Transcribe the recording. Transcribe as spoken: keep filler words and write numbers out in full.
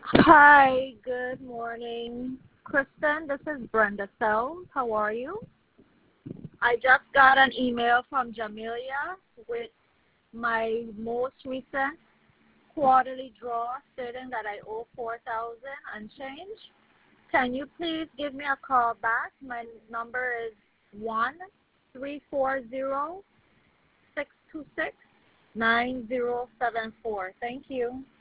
Hi, good morning. Kristen, this is Brenda Sells. How are you? I just got an email from Jamelia with my most recent quarterly draw stating that I owe four thousand dollars and change. Can you please give me a call back? My number is one three four zero, six two six, nine zero seven four. Thank you.